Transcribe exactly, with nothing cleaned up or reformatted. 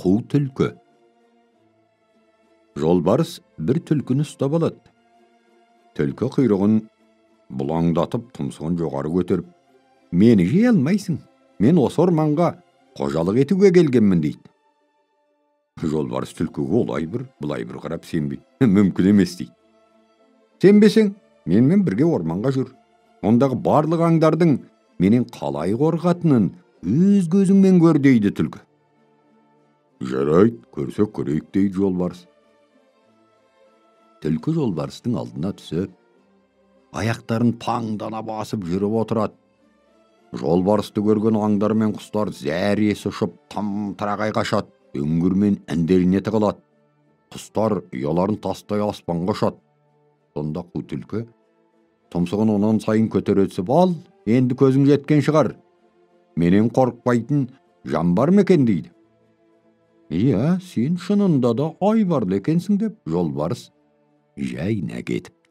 Қу түлкі. Жолбарыс бір түлкіні ұстап алады. Түлкі құйрығын бұлаңдатып, тұмсығын жоғары көтеріп, «Мені жей алмайсың, мен осы орманға қожалық етуге келгенмін» дейді. Жолбарыс түлкіге олай бір, бұлай бір қарап сенбей, «Мүмкін емес» дейді. «Сенбесең, менімен бірге орманға жүр. Ондағы барлық аңдардың менен қалай қорқатынын өз көзіңмен көр» дейді түлкі. «Жарайды, көрсек көрейік» дейді жолбарыс. Түлкі жолбарыстың алдына түсіп, аяқтарын паңдана басып жүріп отырады. Жолбарысты көрген аңдар мен құстар зәресі ұшып, там-тарағай қашады, үңгірмен індеріне тығылады. Құстар ұяларын тастай аспанға ұшады. Сонда қу түлкі тұмсығын онан сайын көтере түсіп, «Ал, енді көзің жеткен шығар. Менен қорықпайтын жан бар ма екен?» дейді. «Иә, сен шынында да айбарлы екенсің» деп жолбарыс жайына кетіп